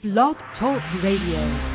Blog Talk Radio.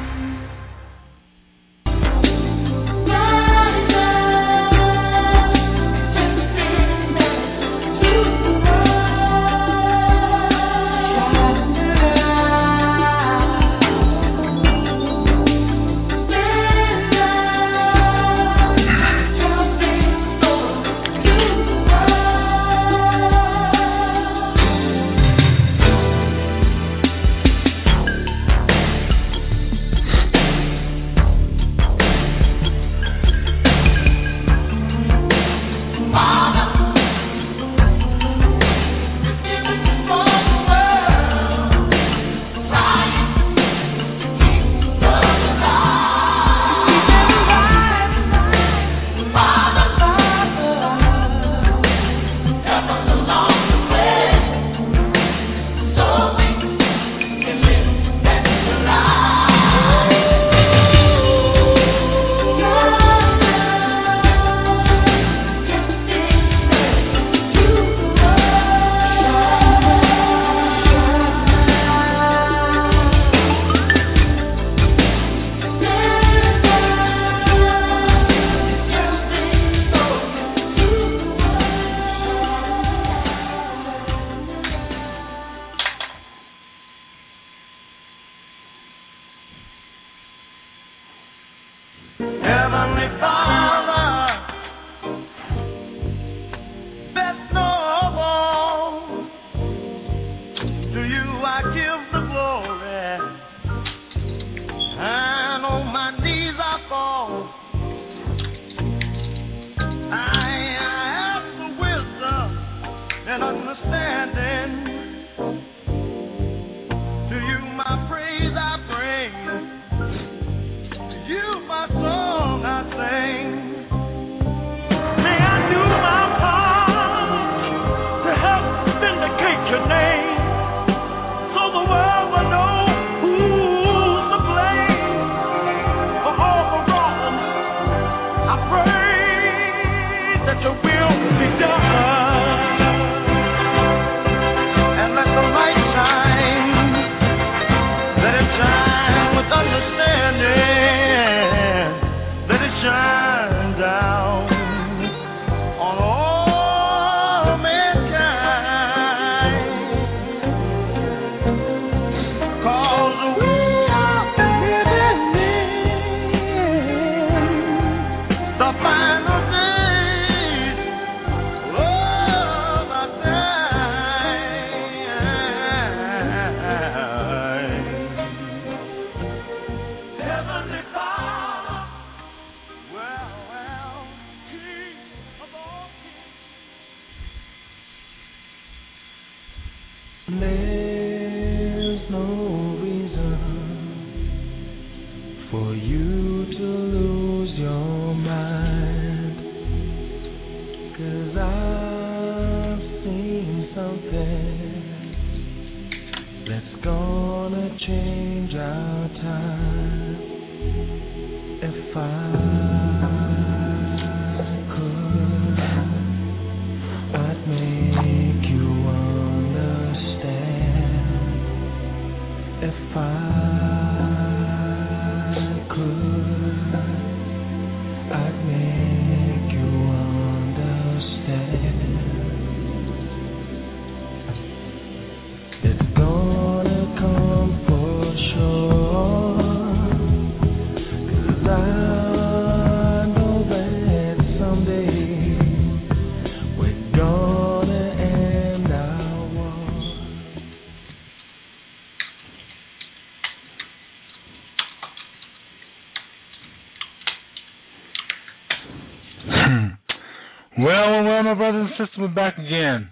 Well, my brothers and sisters, we're back again.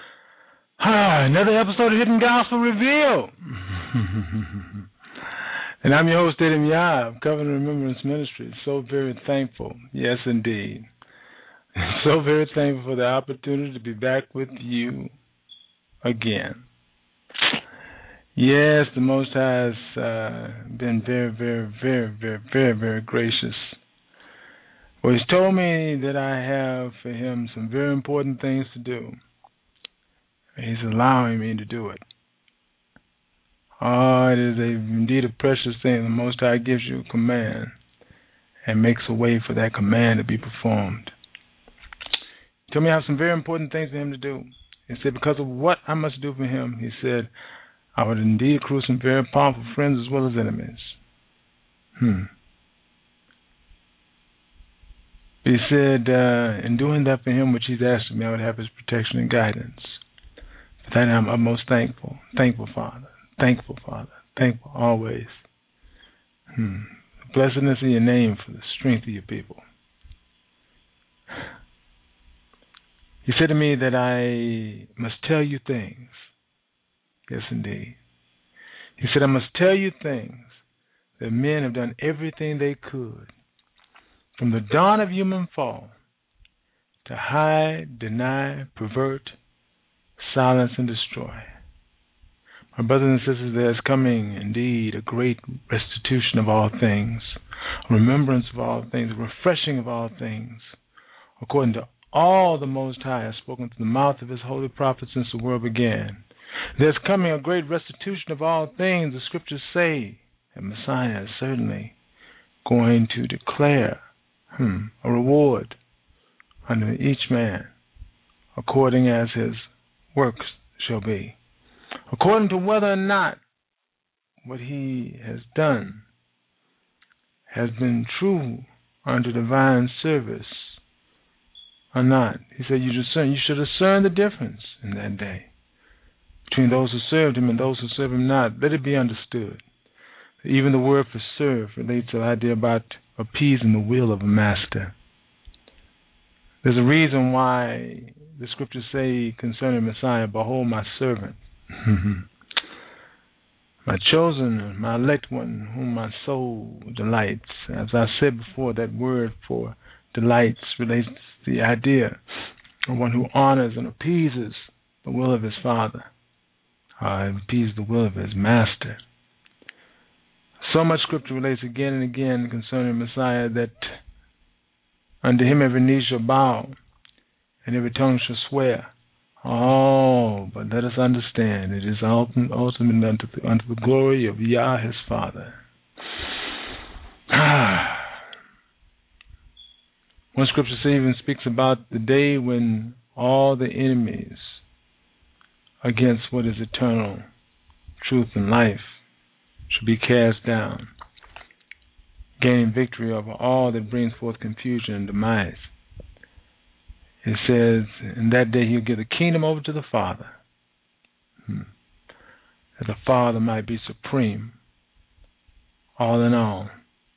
Another episode of Hidden Gospel Revealed. And I'm your host, Eddie Yob, Covenant Remembrance Ministry. So very thankful. Yes, indeed. So very thankful for the opportunity to be back with you again. Yes, the Most High has been very, very, very, very, very, very gracious. Well, he's told me that I have for him some very important things to do. He's allowing me to do it. It is indeed a precious thing. The Most High gives you a command and makes a way for that command to be performed. He told me I have some very important things for him to do. He said, because of what I must do for him, he said, I would indeed accrue some very powerful friends as well as enemies. He said, in doing that for him, which he's asked of me, I would have his protection and guidance. For that I'm most thankful. Thankful, Father. Thankful, Father. Thankful always. The blessedness of your name for the strength of your people. He said to me that I must tell you things. Yes, indeed. He said, I must tell you things that men have done everything they could from the dawn of human fall to hide, deny, pervert, silence, and destroy. My brothers and sisters, there is coming indeed a great restitution of all things, a remembrance of all things, a refreshing of all things, according to all the Most High has spoken through the mouth of his holy prophets since the world began. There's coming a great restitution of all things. The scriptures say that Messiah is certainly going to declare a reward unto each man according as his works shall be, according to whether or not what he has done has been true unto divine service or not. He said you should discern the difference in that day between those who served him and those who serve him not. Let it be understood that even the word for serve relates to the idea about appeasing the will of a master. There's a reason why the scriptures say concerning Messiah, behold my servant, my chosen, my elect one, whom my soul delights. As I said before, that word for delights relates to the idea of one who honors and appeases the will of his Father, appeases the will of his master. So much scripture relates again and again concerning Messiah that unto him every knee shall bow and every tongue shall swear. Oh, but let us understand, it is ultimately unto the glory of Yah his Father. One scripture even speaks about the day when all the enemies against what is eternal, truth and life, should be cast down, gaining victory over all that brings forth confusion and demise. It says, in that day he'll give the kingdom over to the Father, that the Father might be supreme, all in all.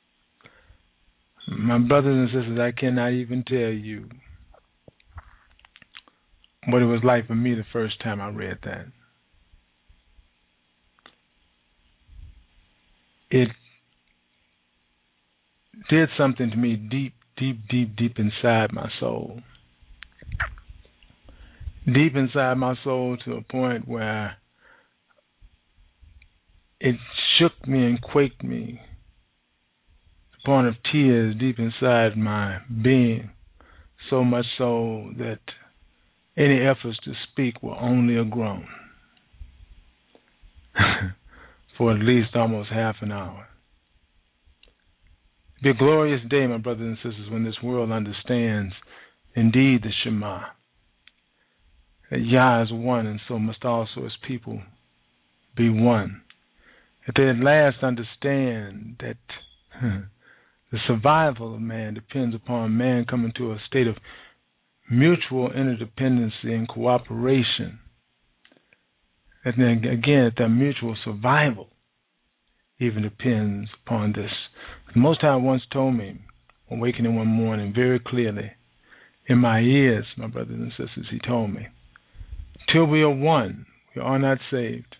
My brothers and sisters, I cannot even tell you what it was like for me the first time I read that. It did something to me deep, deep, deep, deep inside my soul. Deep inside my soul to a point where it shook me and quaked me. To the point of tears deep inside my being. So much so that any efforts to speak were only a groan. For at least almost half an hour. It'll be a glorious day, my brothers and sisters, when this world understands indeed the Shema. That Yah is one, and so must also his people be one. That they at last understand that the survival of man depends upon man coming to a state of mutual interdependency and cooperation. And then again, that mutual survival even depends upon this. The Most High once told me, awakening one morning very clearly, in my ears, my brothers and sisters, he told me, till we are one, we are not saved.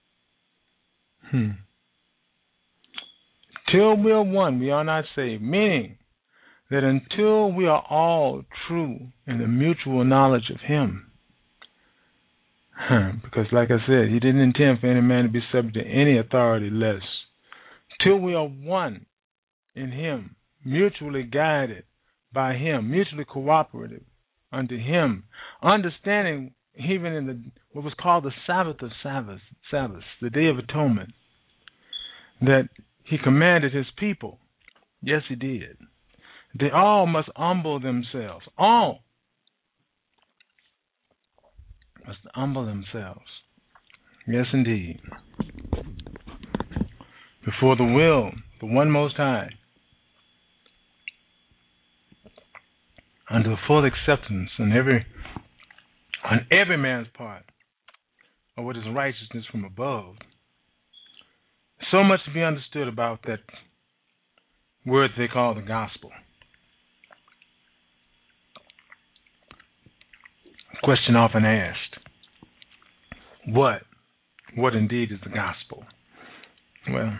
Till we are one, we are not saved. Meaning that until we are all true in the mutual knowledge of him, because like I said, he didn't intend for any man to be subject to any authority less. Till we are one in him, mutually guided by him, mutually cooperative unto him, understanding even in what was called the Sabbath of Sabbaths, the Day of Atonement, that he commanded his people, yes, he did, they all must humble themselves. All must humble themselves. Yes, indeed. Before the will, the one Most High, unto the full acceptance on every man's part of what is righteousness from above. So much to be understood about that word they call the gospel. Question often asked, what indeed is the gospel? Well,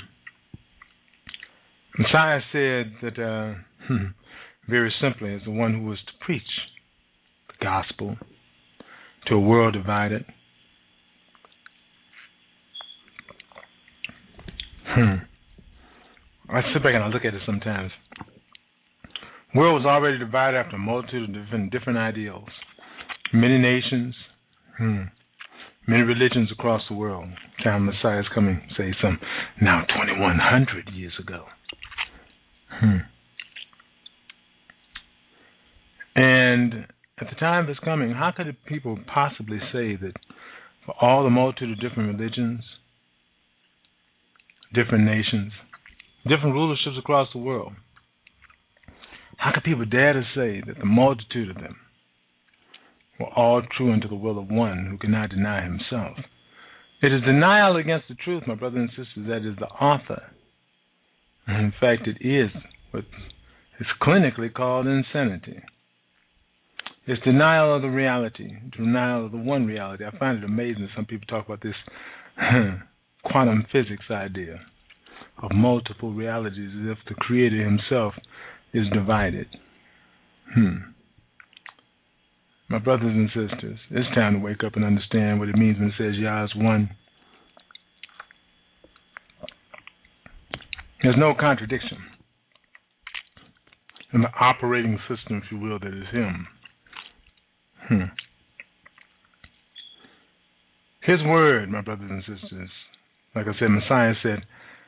Messiah said that very simply, as the one who was to preach the gospel to a world divided. I sit back and I look at it sometimes. The world was already divided after a multitude of different ideals. Many nations, many religions across the world. Time Messiah is coming, say some now 2,100 years ago. And at the time of his coming, how could people possibly say that for all the multitude of different religions, different nations, different rulerships across the world, how could people dare to say that the multitude of them were all true unto the will of one who cannot deny himself? It is denial against the truth, my brothers and sisters, that is the author. In fact, it is what is clinically called insanity. It's denial of the reality, denial of the one reality. I find it amazing that some people talk about this quantum physics idea of multiple realities as if the Creator himself is divided. My brothers and sisters, it's time to wake up and understand what it means when it says Yah is one. There's no contradiction in the operating system, if you will, that is him. His word, my brothers and sisters, like I said, Messiah said,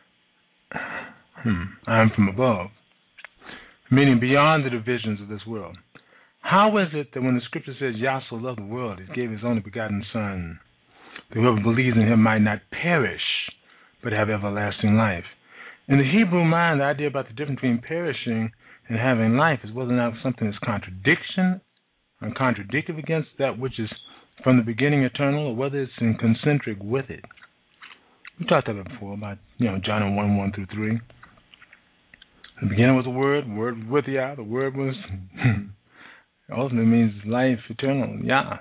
I am from above, meaning beyond the divisions of this world. How is it that when the scripture says Yah so loved the world, he gave his only begotten Son, that whoever believes in him might not perish, but have everlasting life? In the Hebrew mind, the idea about the difference between perishing and having life is whether or not something is contradiction and contradictive against that which is from the beginning eternal, or whether it's in concentric with it. We talked about that before, about John 1:1-3. The beginning was the Word was with Yah, the Word was ultimately means life eternal, Yah.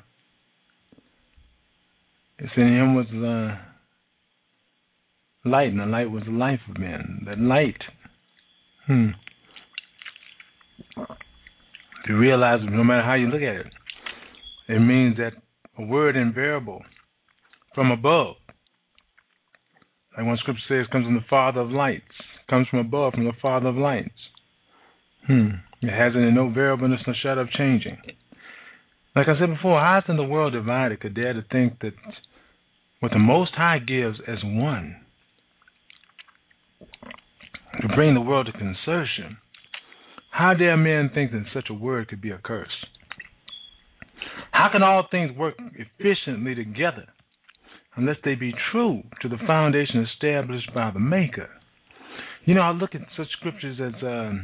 It's in him was light, and the light was the life of men. That light, you realize no matter how you look at it, it means that a word invariable from above. Like one scripture says, comes from the Father of lights, comes from above, from the Father of lights. It has in it no variableness, no shadow of changing. Like I said before, how can the world divided could dare to think that what the Most High gives as one to bring the world to consertion? How dare men think that such a word could be a curse? How can all things work efficiently together unless they be true to the foundation established by the Maker? I look at such scriptures as,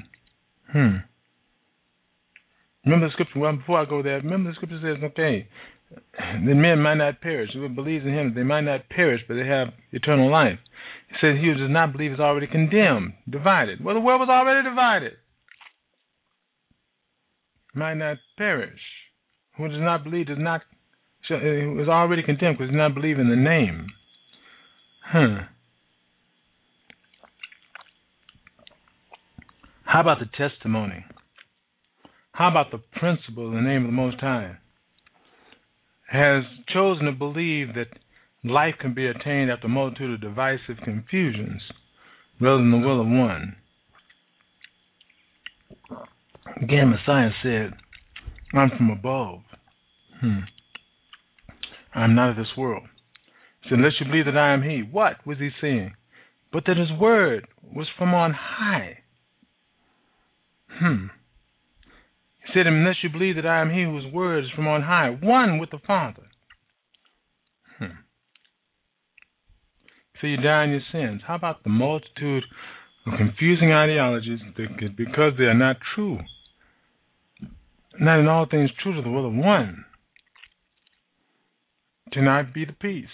remember the scripture, well, before I go there, remember the scripture says, okay, the men might not perish. Whoever believes in him, they might not perish, but they have eternal life. He says he who does not believe is already condemned, divided. Well, the world was already divided. Might not perish. Who does not believe is already condemned because does not believe in the name. How about the testimony? How about the principle in the name of the Most High? Has chosen to believe that life can be attained after a multitude of divisive confusions rather than the will of one. Again, Messiah said, I'm from above. I'm not of this world. He said, unless you believe that I am he. What was he saying? But that his word was from on high. He said, unless you believe that I am he whose word is from on high, one with the Father. So you die in your sins. How about the multitude of confusing ideologies that, because they are not true, not in all things true to the will of one, cannot be the peace?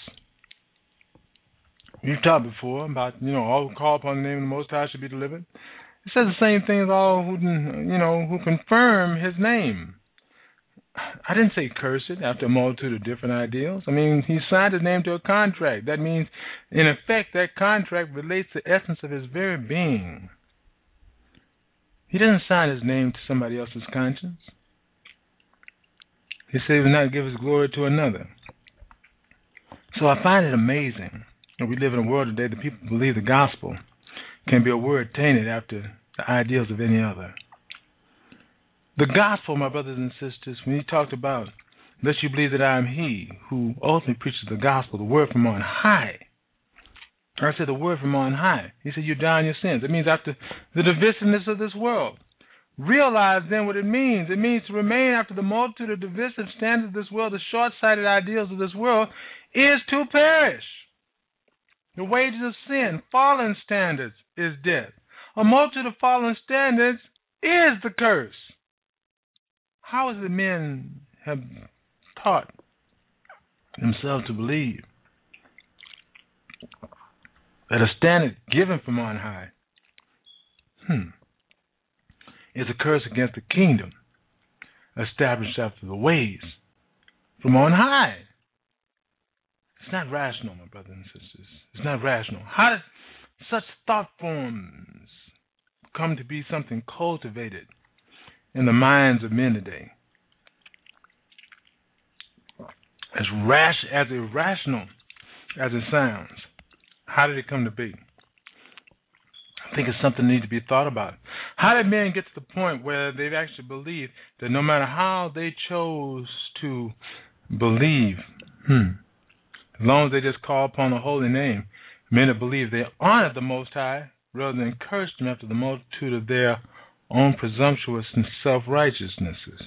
We've talked before about, all who call upon the name of the Most High should be delivered. It says the same thing as all who confirm his name. I didn't say curse it after a multitude of different ideals. I mean, he signed his name to a contract. That means, in effect, that contract relates to the essence of his very being. He doesn't sign his name to somebody else's conscience. He said he will not give his glory to another. So I find it amazing that we live in a world today that people believe the gospel can be a word tainted after the ideals of any other. The gospel, my brothers and sisters, when he talked about, unless you believe that I am he who ultimately preaches the gospel, the word from on high. I said the word from on high. He said you die in your sins. It means after the divisiveness of this world. Realize then what it means. It means to remain after the multitude of divisive standards of this world, the short-sighted ideals of this world, is to perish. The wages of sin, fallen standards, is death. A multitude of fallen standards is the curse. How is it men have taught themselves to believe that a standard given from on high is a curse against the kingdom established after the ways from on high? It's not rational, my brothers and sisters. It's not rational. How did such thought forms come to be something cultivated in the minds of men today? As irrational as it sounds, how did it come to be? I think it's something that needs to be thought about. How did men get to the point where they've actually believed that no matter how they chose to believe, as long as they just call upon the holy name, men have believed they honored the Most High rather than cursed him after the multitude of their own presumptuous and self-righteousnesses?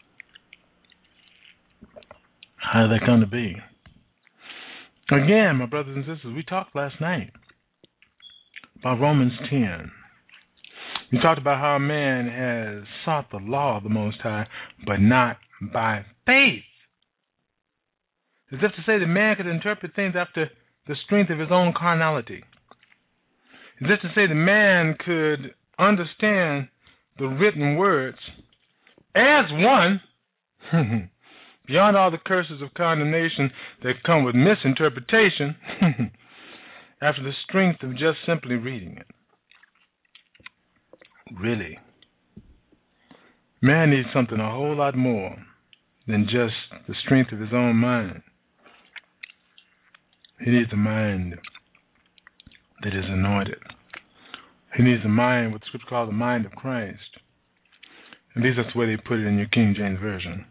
How did that come to be? Again, my brothers and sisters, we talked last night about Romans 10. We talked about how man has sought the law of the Most High, but not by faith. As if to say that man could interpret things after the strength of his own carnality. As if to say that man could understand the written words as one, beyond all the curses of condemnation that come with misinterpretation, after the strength of just simply reading it. Really, man needs something a whole lot more than just the strength of his own mind. He needs a mind that is anointed. He needs a mind, what the scripture calls the mind of Christ. At least that's the way they put it in your King James Version.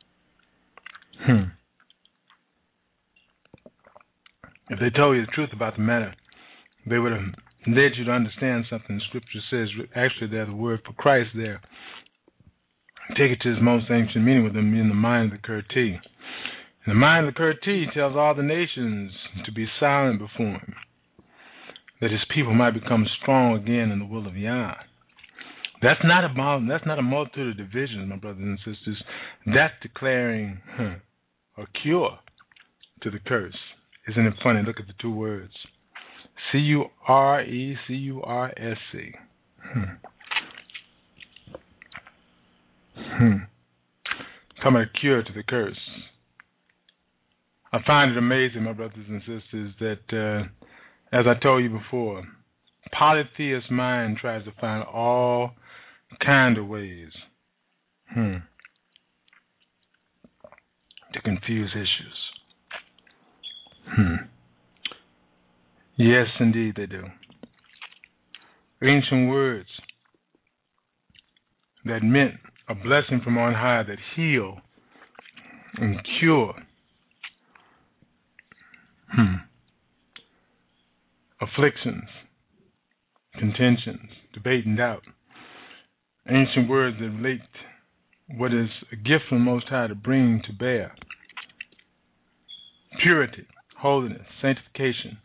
If they told you the truth about the matter, they would have led you to understand something the scripture says. Actually, there's a word for Christ there. Take it to its most ancient meaning with them in the mind of the Kurti. And the mind of the Kurti tells all the nations to be silent before him, that his people might become strong again in the will of Yah. That's not a multitude of divisions, my brothers and sisters. That's declaring a cure to the curse. Isn't it funny? Look at the two words. C-U-R-E, C-U-R-S-C. Come a cure to the curse. I find it amazing, my brothers and sisters, that, as I told you before, polytheist mind tries to find all kind of ways to confuse issues. Yes, indeed they do. Ancient words that meant a blessing from on high that heal and cure Afflictions, contentions, debate, and doubt. Ancient words that relate what is a gift from the Most High to bring to bear. Purity, holiness, sanctification.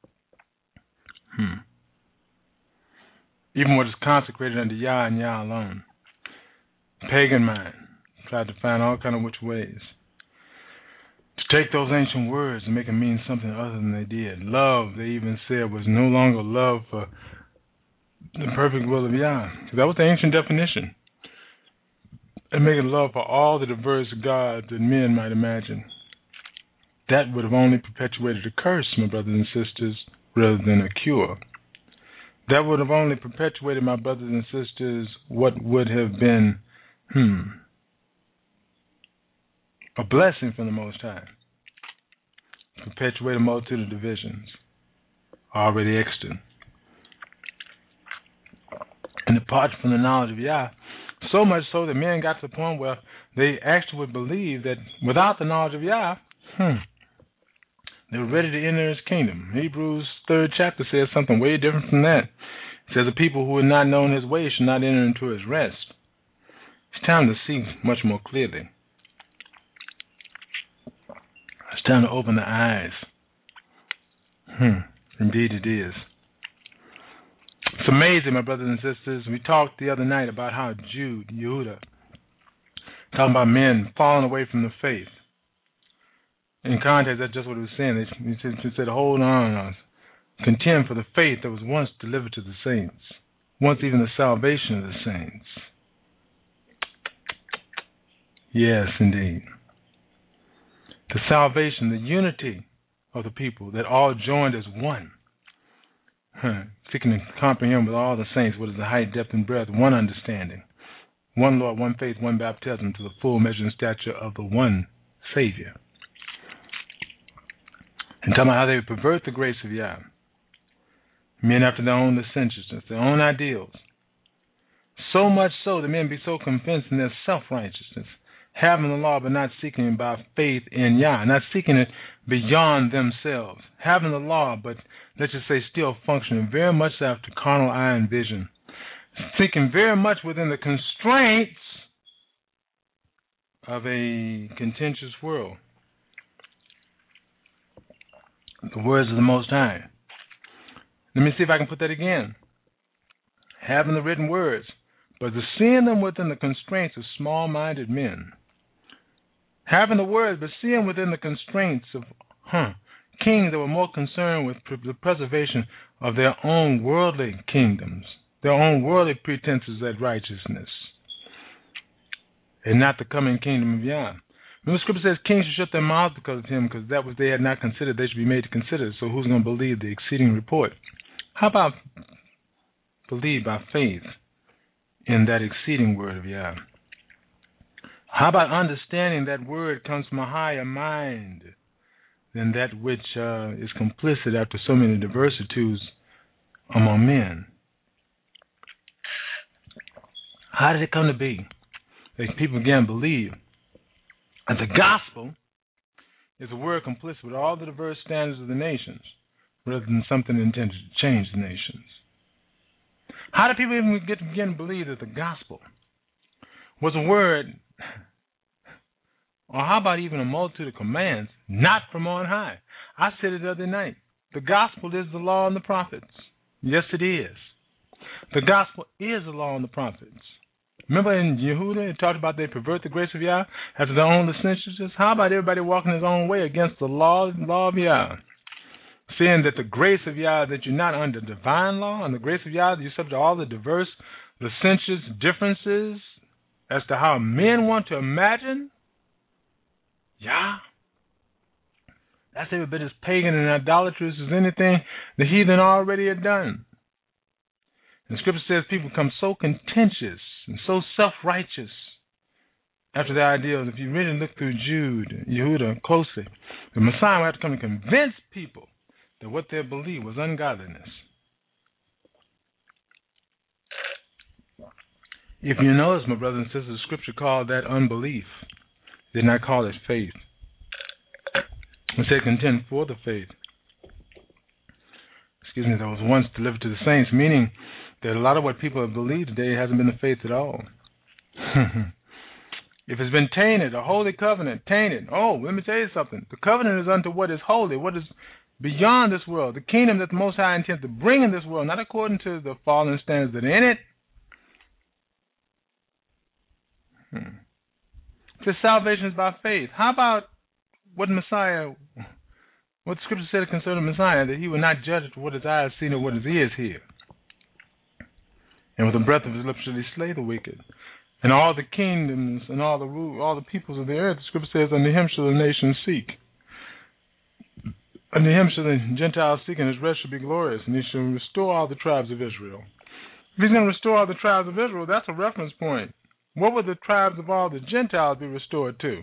Even what is consecrated unto Yah and Yah alone. Pagan mind tried to find all kind of which ways to take those ancient words and make them mean something other than they did. Love, they even said, was no longer love for the perfect will of Yah. That was the ancient definition. And making love for all the diverse gods that men might imagine. That would have only perpetuated a curse, my brothers and sisters, rather than a cure. That would have only perpetuated, my brothers and sisters, what would have been a blessing from the Most High. Perpetuate a multitude of divisions already extant. And depart from the knowledge of Yah, so much so that men got to the point where they actually would believe that without the knowledge of Yah, they were ready to enter His kingdom. Hebrews 3rd chapter says something way different from that. It says the people who had not known His ways should not enter into His rest. It's time to see much more clearly. It's time to open the eyes. Indeed it is. It's amazing, my brothers and sisters. We talked the other night about how Yehuda, talking about men falling away from the faith. In context, that's just what he was saying. He said, hold on, contend for the faith that was once delivered to the saints, once even the salvation of the saints. Yes, indeed. The salvation, the unity of the people that all joined as one. Seeking to comprehend with all the saints what is the height, depth, and breadth, one understanding, one Lord, one faith, one baptism, to the full measure and stature of the one Savior. And talking about how they would pervert the grace of Yah. Men after their own licentiousness, their own ideals. So much so that men be so convinced in their self-righteousness, having the law but not seeking it by faith in Yah, not seeking it beyond themselves. Having the law but, let's just say, still functioning very much after carnal eye and vision. Seeking very much within the constraints of a contentious world. The words of the Most High. Let me see if I can put that again. Having the written words, but seeing them within the constraints of small-minded men. Having the words, but seeing within the constraints of kings that were more concerned with the preservation of their own worldly kingdoms, their own worldly pretenses at righteousness, and not the coming kingdom of Yah. Remember, Scripture says kings should shut their mouths because of him, because that which they had not considered, they should be made to consider. So who's going to believe the exceeding report? How about believe by faith in that exceeding word of Yah? How about understanding that word comes from a higher mind than that which is complicit after so many diversities among men? How did it come to be that people began to believe that the gospel is a word complicit with all the diverse standards of the nations, rather than something intended to change the nations? How did people even begin to believe that the gospel was a word, or how about even a multitude of commands, not from on high? I said it the other night. The gospel is the law and the prophets. Yes, it is. The gospel is the law and the prophets. Remember in Yehuda, it talked about they pervert the grace of Yah after their own licentiousness. How about everybody walking his own way against the law of Yah? Saying that the grace of Yah, that you're not under divine law, and the grace of Yah, you're subject to all the diverse, licentious differences as to how men want to imagine Yah. That's every bit as pagan and idolatrous as anything the heathen already had done. And Scripture says people become so contentious and so self-righteous after their ideals. If you really look through Yehuda closely, the Messiah will have to come and convince people that what they believed was ungodliness. If you notice, my brothers and sisters, the Scripture called that unbelief. It did not call it faith. It said contend for the faith. that was once delivered to the saints, meaning that a lot of what people have believed today hasn't been the faith at all. If it's been tainted, a holy covenant, tainted. Oh, let me tell you something. The covenant is unto what is holy, what is beyond this world. The kingdom that the Most High intends to bring in this world, not according to the fallen standards that are in it. If salvation is by faith, how about what the Scripture said concerning Messiah, that he will not judge what his eyes see nor what his ears hear. And with the breath of his lips shall he slay the wicked. And all the kingdoms and all the peoples of the earth, the Scripture says, unto him shall the nations seek. Unto him shall the Gentiles seek, and his rest shall be glorious, and he shall restore all the tribes of Israel. If he's going to restore all the tribes of Israel, that's a reference point. What would the tribes of all the Gentiles be restored to?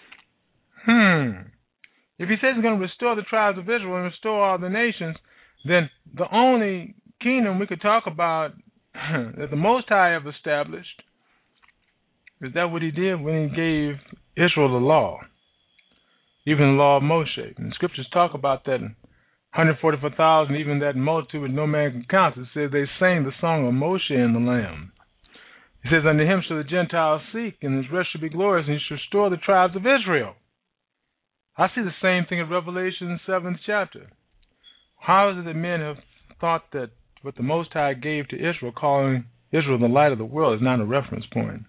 If he says he's going to restore the tribes of Israel and restore all the nations, then the only kingdom we could talk about that the Most High have established, is that what he did when he gave Israel the law, even the law of Moshe. And the Scriptures talk about that in 144,000, even that multitude which no man can count. It says they sang the song of Moshe and the Lamb. He says, unto him shall the Gentiles seek, and his rest shall be glorious, and he shall restore the tribes of Israel. I see the same thing in Revelation 7th chapter. How is it that men have thought that what the Most High gave to Israel, calling Israel the light of the world, is not a reference point?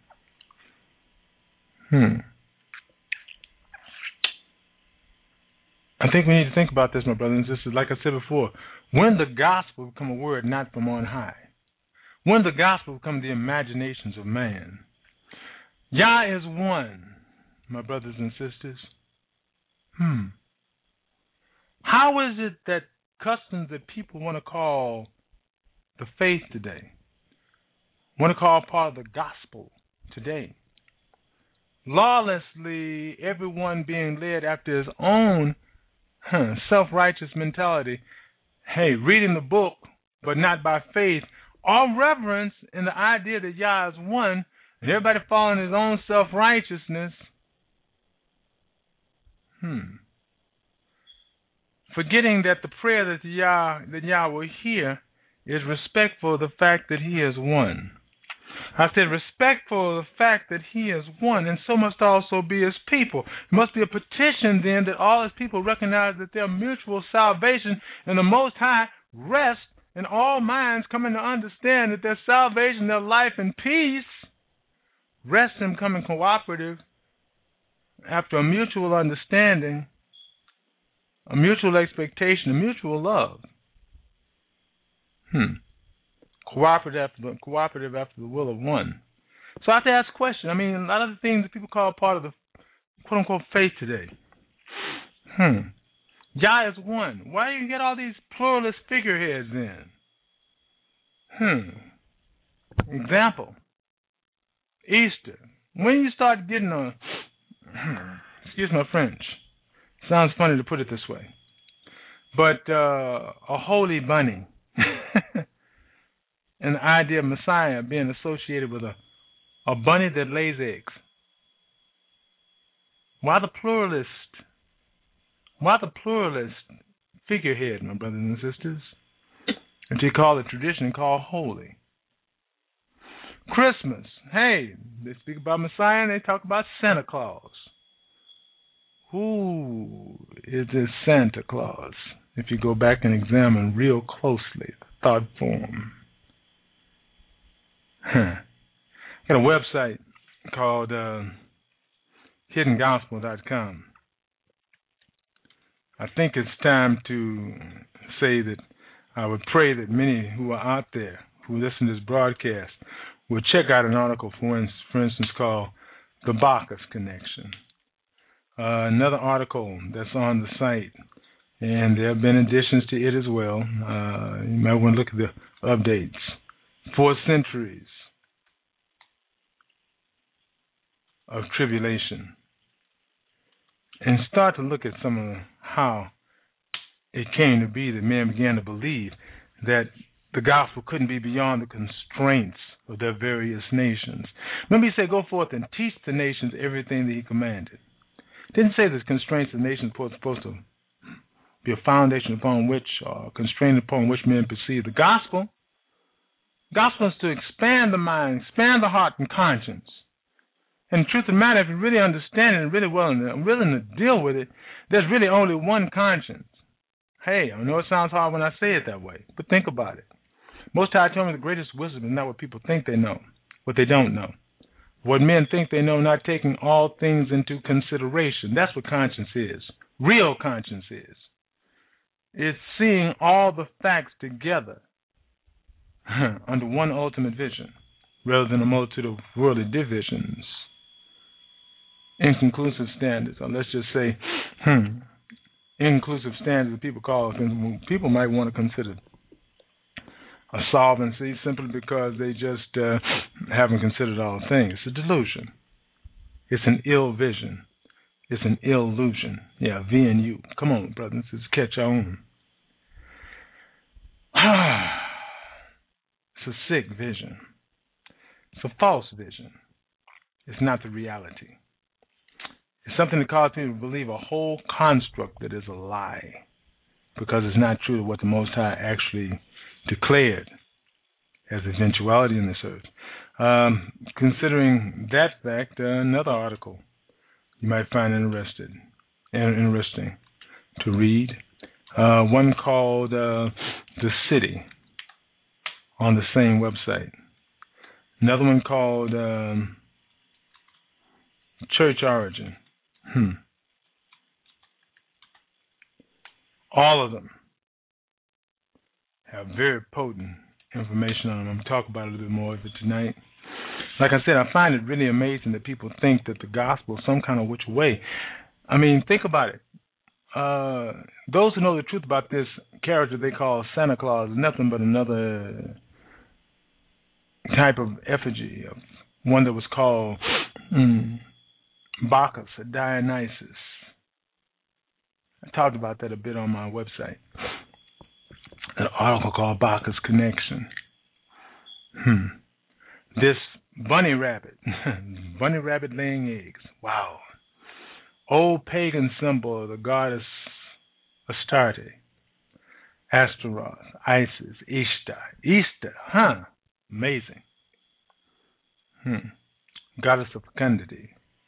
I think we need to think about this, my brothers and sisters. Like I said before, when the gospel become a word not from on high, when the gospel become the imaginations of man. Yah is one, my brothers and sisters. How is it that customs that people want to call the faith today, want to call part of the gospel today, lawlessly everyone being led after his own self-righteous mentality, reading the book but not by faith, all reverence in the idea that Yah is one, and everybody following his own self-righteousness, forgetting that the prayer that Yah will hear is respectful of the fact that he is one. I said respectful of the fact that he is one, and so must also be his people. It must be a petition then that all his people recognize that their mutual salvation and the Most High rest in all minds coming to understand that their salvation, their life and peace rest in coming cooperative after a mutual understanding, a mutual expectation, a mutual love. Cooperative after the will of one. So I have to ask a question. I mean, a lot of the things that people call part of the quote-unquote faith today. Yah is one. Why do you get all these pluralist figureheads then? Example. Easter. When you start getting excuse my French. Sounds funny to put it this way. But a holy bunny. And the idea of Messiah being associated with a bunny that lays eggs. Why the pluralist? Why the pluralist figurehead, my brothers and sisters? That you call a tradition and call holy. Christmas. Hey, they speak about Messiah and they talk about Santa Claus. Who is this Santa Claus? If you go back and examine real closely the thought form. Got a website called hiddengospel.com. I think it's time to say that I would pray that many who are out there who listen to this broadcast will check out an article, for instance, called The Bacchus Connection. Another article that's on the site, and there have been additions to it as well. You might want to look at the updates. 4 centuries of tribulation, and start to look at some of how it came to be that men began to believe that the gospel couldn't be beyond the constraints of their various nations. Remember, he said, "Go forth and teach the nations everything that he commanded." Didn't say the constraints of the nations were supposed to be a foundation upon which, or constraint upon which men perceive the gospel. Gospel is to expand the mind, expand the heart and conscience. And the truth of the matter, if you really understand it and really willing to deal with it, there's really only one conscience. Hey, I know it sounds hard when I say it that way, but think about it. Most High told me the greatest wisdom is not what people think they know, what they don't know. What men think they know, not taking all things into consideration. That's what conscience is. Real conscience is. It's seeing all the facts together under one ultimate vision, rather than a multitude of worldly divisions, inconclusive standards, or let's just say inclusive standards that people might want to consider a solvency simply because they just haven't considered all things. It's a delusion. It's an ill vision. It's an illusion. Yeah, V and U. Come on, brothers. Let's catch on. It's a sick vision. It's a false vision. It's not the reality. It's something that causes people to believe a whole construct that is a lie, because it's not true to what the Most High actually declared as eventuality in this earth. Considering that fact, another article you might find interesting to read, one called The City on the same website. Another one called Church Origin. All of them have very potent information on them. I'm going to talk about a little bit more of it tonight. Like I said, I find it really amazing that people think that the gospel is some kind of which way. I mean, think about it. Those who know the truth about this character they call Santa Claus is nothing but another type of effigy of one that was called Bacchus or Dionysus. I talked about that a bit on my website. An article called Bacchus Connection. This bunny rabbit laying eggs. Wow. Old pagan symbol of the goddess Astarte, Astaroth, Isis, Ishtar. Amazing. Goddess of fecundity.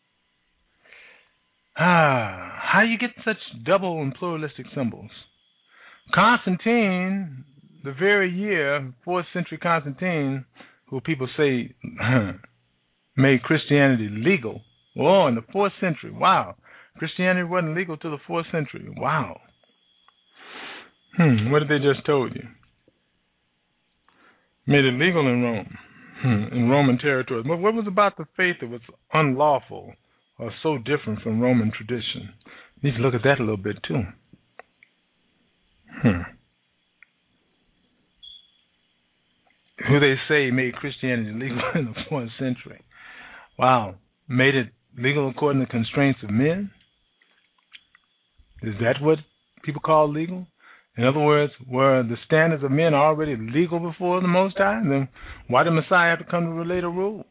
How do you get such double and pluralistic symbols? Constantine, the very year, 4th century Constantine, who people say made Christianity legal. Oh, in the 4th century. Wow. Christianity wasn't legal till the 4th century. Wow. What did they just told you? Made it legal in Rome, in Roman territory. But what was about the faith that was unlawful or so different from Roman tradition? You need to look at that a little bit too. Who they say made Christianity legal in the 4th century. Wow. Made it legal according to constraints of men? Is that what people call legal? In other words, were the standards of men already legal before the Most High? Then why did Messiah have to come to relate a rule?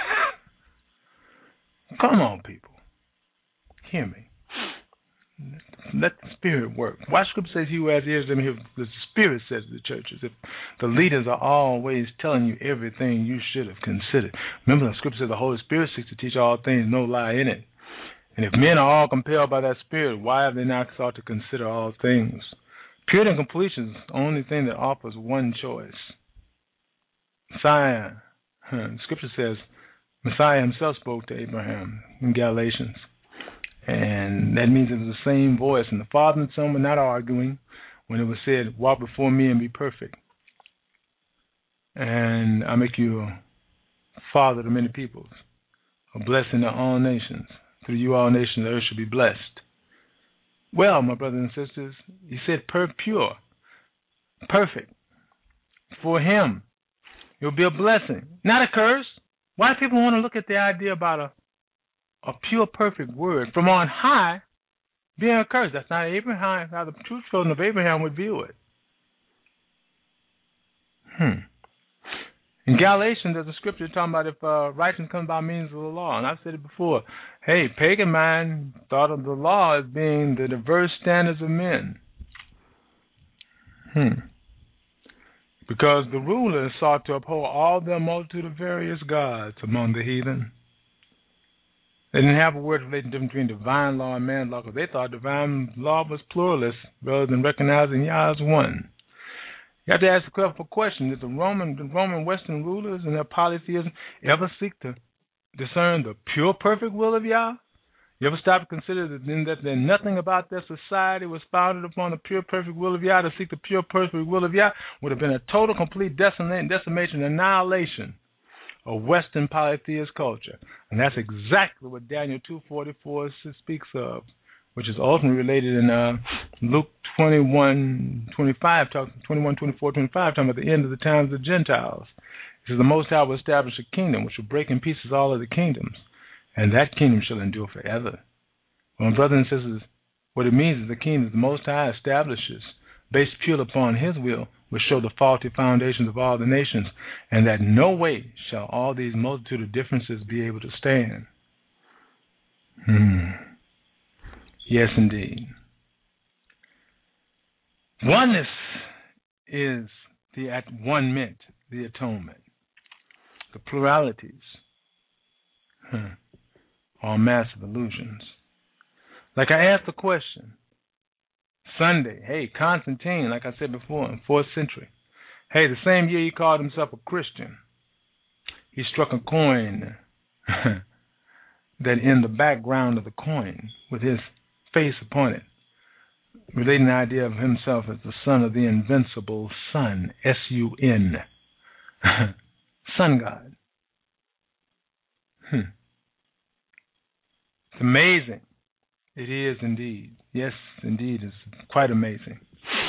Come on, people. Hear me. Let the Spirit work. Why Scripture says he who has ears, let me hear what the Spirit says to the churches. If the leaders are always telling you everything you should have considered. Remember, the Scripture says the Holy Spirit seeks to teach all things, no lie in it. And if men are all compelled by that Spirit, why have they not sought to consider all things? Purity and completion is the only thing that offers one choice. Messiah, the Scripture says, Messiah himself spoke to Abraham in Galatians. And that means it was the same voice. And the Father and Son were not arguing when it was said, walk before me and be perfect. And I make you a father to many peoples, a blessing to all nations. Through you all nations, the earth shall be blessed. Well, my brothers and sisters, he said pure, perfect. For him, it'll be a blessing, not a curse. Why do people want to look at the idea about a pure, perfect word from on high being a curse? That's not Abraham, how the true children of Abraham would view it. In Galatians, there's a scripture talking about if righteousness comes by means of the law. And I've said it before. Hey, pagan man thought of the law as being the diverse standards of men. Because the rulers sought to uphold all their multitude of various gods among the heathen. They didn't have a word relating to the difference between divine law and man's law, because they thought divine law was pluralist rather than recognizing Yah as one. You have to ask a careful question: did the Roman Western rulers and their polytheism ever seek to discern the pure, perfect will of Yah? You ever stop to consider that nothing about their society was founded upon the pure, perfect will of Yah? To seek the pure, perfect will of Yah would have been a total, complete decimation, annihilation of Western polytheist culture. And that's exactly what Daniel 2:44 speaks of, which is ultimately related in Luke 21:24, 25, talking about the end of the times of the Gentiles. It says, the Most High will establish a kingdom which will break in pieces all of the kingdoms, and that kingdom shall endure forever. Well, brothers and sisters, what it means is the kingdom the Most High establishes, based purely upon His will show the faulty foundations of all the nations, and that no way shall all these multitude of differences be able to stand. Yes, indeed. Oneness is the at one ment, the atonement. The pluralities are massive illusions. Like I asked the question Sunday, hey, Constantine, like I said before, in 4th century, hey, the same year he called himself a Christian, he struck a coin that in the background of the coin, with his face upon it, relating the idea of himself as the son of the invincible sun, S-U-N, sun god. It's amazing. It is indeed. Yes, indeed, it's quite amazing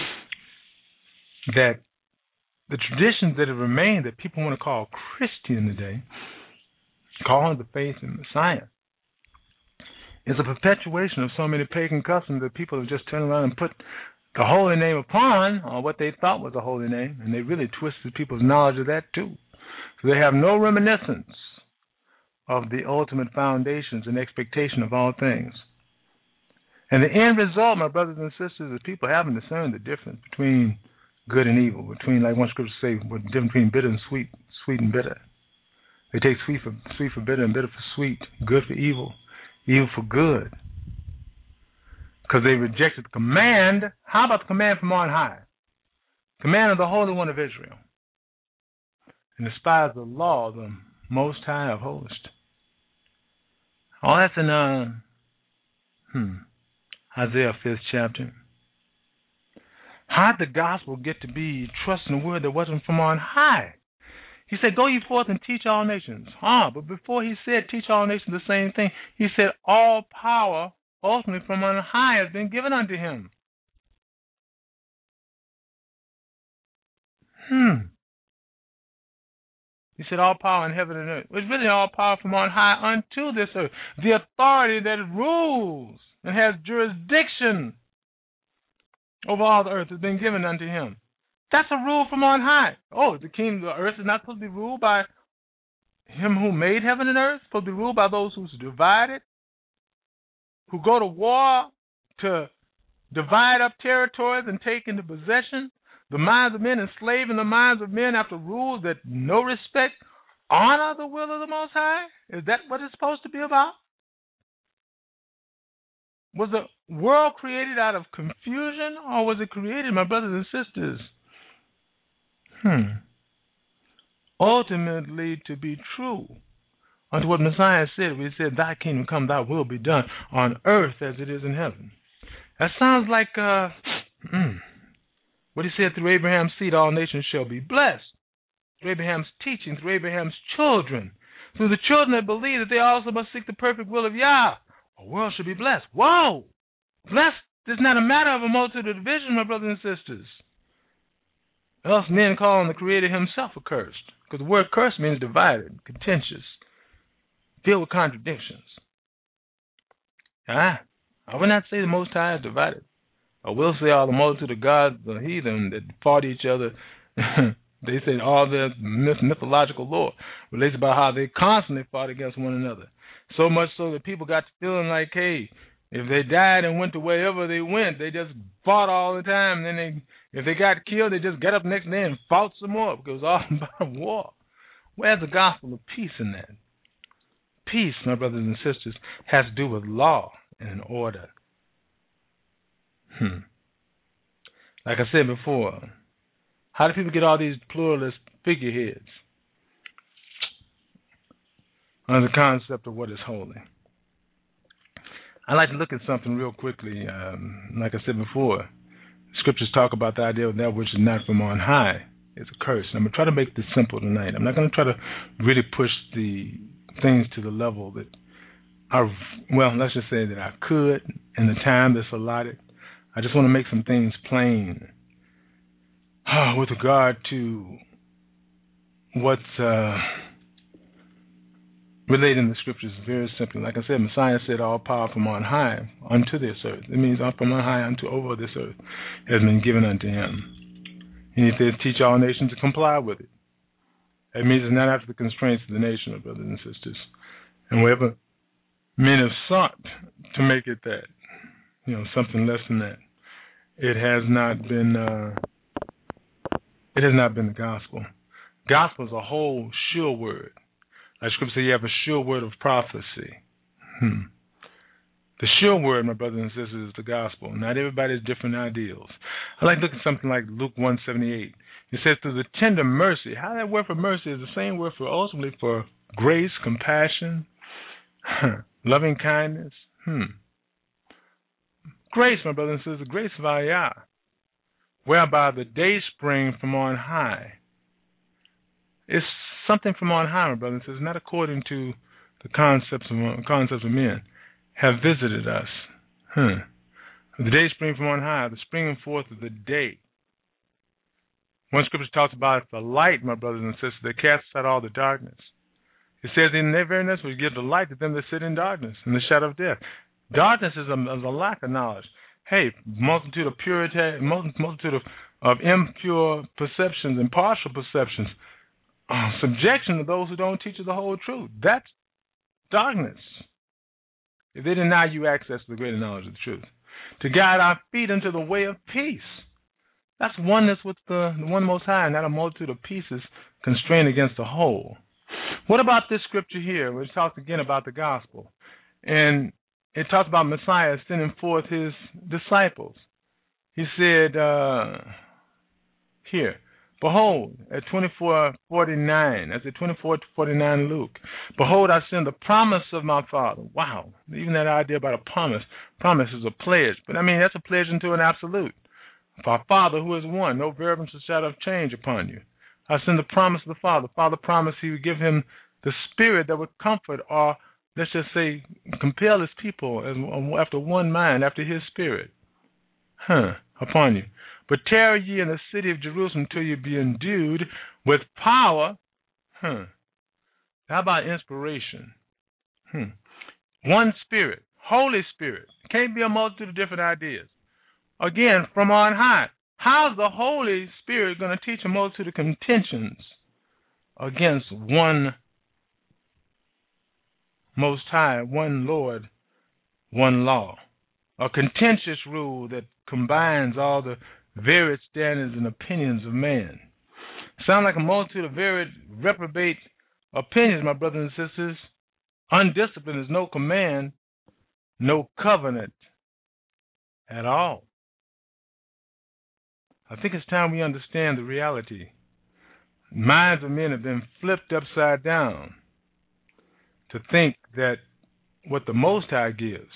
that the traditions that have remained that people want to call Christian today, calling the faith in Messiah, is a perpetuation of so many pagan customs that people have just turned around and put the holy name upon, or what they thought was a holy name, and they really twisted people's knowledge of that too. So they have no reminiscence of the ultimate foundations and expectation of all things. And the end result, my brothers and sisters, is people haven't discerned the difference between good and evil, between, like one scripture says, the difference between bitter and sweet, sweet and bitter. They take sweet for bitter and bitter for sweet, good for evil, evil for good. Because they rejected the command. How about the command from on high? Command of the Holy One of Israel. And despised the law of the Most High of Hosts. All that's in Isaiah 5th chapter. How did the gospel get to be trusting a word that wasn't from on high? He said, go ye forth and teach all nations. But before he said teach all nations the same thing, he said all power ultimately from on high has been given unto him. He said all power in heaven and earth. It's really all power from on high unto this earth. The authority that rules and has jurisdiction over all the earth has been given unto him. That's a rule from on high. Oh, the kingdom of the earth is not supposed to be ruled by him who made heaven and earth? It's supposed to be ruled by those who's divided, who go to war to divide up territories and take into possession the minds of men, enslaving the minds of men after rules that no respect, honor the will of the Most High? Is that what it's supposed to be about? Was the world created out of confusion, or was it created, my brothers and sisters, ultimately to be true unto what Messiah said? We said, thy kingdom come, thy will be done on earth as it is in heaven. That sounds like what he said, through Abraham's seed all nations shall be blessed. Through Abraham's teaching, through Abraham's children, through the children that believe that they also must seek the perfect will of Yah, a world should be blessed. Whoa! Blessed is not a matter of a multitude of division, my brothers and sisters. Else men call on the Creator himself accursed. Because the word cursed means divided, contentious, filled with contradictions. I would not say the Most High is divided. I will say all the multitude of gods, the heathen that fought each other, they say all their mythological lore relates about how they constantly fought against one another. So much so that people got to feeling like, hey, If they died and went to wherever they went, they just fought all the time. And then if they got killed, they just got up next day and fought some more because it was all about war. Where's the gospel of peace in that? Peace, my brothers and sisters, has to do with law and order. Like I said before, how do people get all these pluralist figureheads under the concept of what is holy? I'd like to look at something real quickly. Like I said before, scriptures talk about the idea of that which is not from on high is a curse. And I'm going to try to make this simple tonight. I'm not going to try to really push the things to the level that let's just say that I could in the time that's allotted. I just want to make some things plain with regard to what's related in the scriptures very simply. Like I said, Messiah said, all power from on high unto this earth. It means all from on high unto over this earth has been given unto him. He needs to teach all nations to comply with it. It means it's not after the constraints of the nation, of brothers and sisters. And wherever men have sought to make it that, something less than that, it has not been the gospel. Gospel is a whole sure word. Like Scripture says, you have a sure word of prophecy. The sure word, my brothers and sisters, is the gospel. Not everybody has different ideals. I like to look at something like Luke 1:78. It says, through the tender mercy. How that word for mercy is the same word for ultimately for grace, compassion, loving kindness. Grace, my brothers and sisters, the grace of our Yah, whereby the day spring from on high. It's something from on high, my brothers and sisters, not according to the concepts of men, have visited us. The day spring from on high, the springing forth of the day. One scripture talks about the light, my brothers and sisters, that casts out all the darkness. It says, in their very nest will give the light to them that sit in darkness, in the shadow of death. Darkness is a lack of knowledge. Hey, multitude of purity, multitude of impure perceptions and partial perceptions. Subjection to those who don't teach you the whole truth. That's darkness. If they deny you access to the greater knowledge of the truth. To guide our feet into the way of peace. That's oneness with the one Most High, not a multitude of pieces constrained against the whole. What about this scripture here, which talks again about the gospel? And it talks about Messiah sending forth his disciples. He said, here, behold, at 24:49, that's at 24:49 Luke, behold, I send the promise of my Father. Wow, even that idea about a promise is a pledge. But I mean, that's a pledge into an absolute. Of our Father who is one, no variance or shadow of change upon you. I send the promise of the Father. The Father promised he would give him the Spirit that would comfort, or let's just say compel his people after one mind, after his Spirit. Upon you. But tarry ye in the city of Jerusalem till you be endued with power. How about inspiration? One Spirit, Holy Spirit. Can't be a multitude of different ideas. Again, from on high. How's the Holy Spirit going to teach a multitude of contentions against one Most High, one Lord, one law? A contentious rule that combines all the varied standards and opinions of man. Sound like a multitude of varied reprobate opinions, my brothers and sisters. Undisciplined is no command, no covenant at all. I think it's time we understand the reality. Minds of men have been flipped upside down to think that what the Most High gives,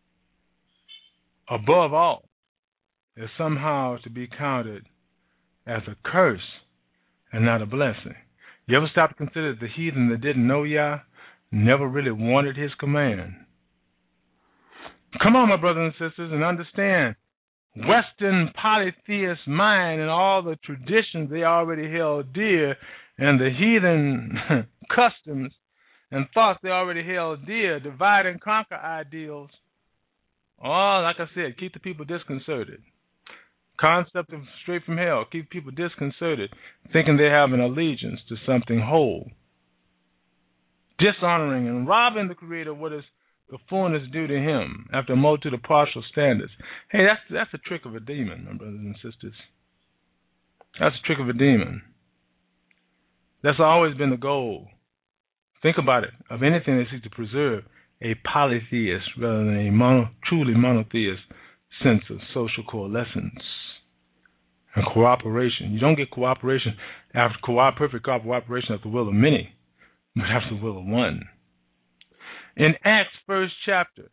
above all, is somehow to be counted as a curse and not a blessing. You ever stop to consider the heathen that didn't know Yah never really wanted his command? Come on, my brothers and sisters, and understand Western polytheist mind and all the traditions they already held dear, and the heathen customs and thoughts they already held dear, divide and conquer ideals. Oh, like I said, keep the people disconcerted. Concept of straight from hell, keep people disconcerted, thinking they have an allegiance to something whole. Dishonoring and robbing the Creator of what is the fullness due to him after a multitude of partial standards. Hey, that's a trick of a demon, my brothers and sisters. That's a trick of a demon. That's always been the goal. Think about it. Of anything they seek to preserve, a polytheist rather than a truly monotheist sense of social coalescence and cooperation. You don't get cooperation after perfect cooperation after the will of many, but after the will of one. In Acts, first chapter,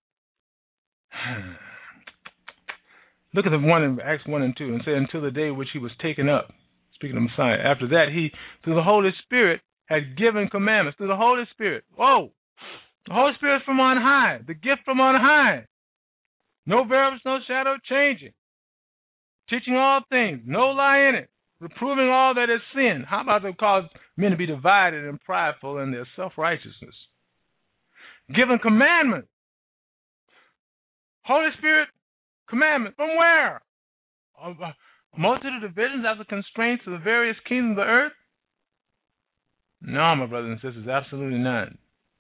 look at the one in Acts 1 and 2, and say, until the day which he was taken up, speaking of Messiah. After that, he, through the Holy Spirit, had given commandments. Through the Holy Spirit. Whoa! The Holy Spirit from on high, the gift from on high. No variance, no shadow changing. Teaching all things, no lie in it. Reproving all that is sin. How about to cause men to be divided and prideful in their self-righteousness? Giving commandments. Holy Spirit, commandments. From where? A multitude of divisions as the constraints of the various kingdoms of the earth? No, my brothers and sisters, absolutely not.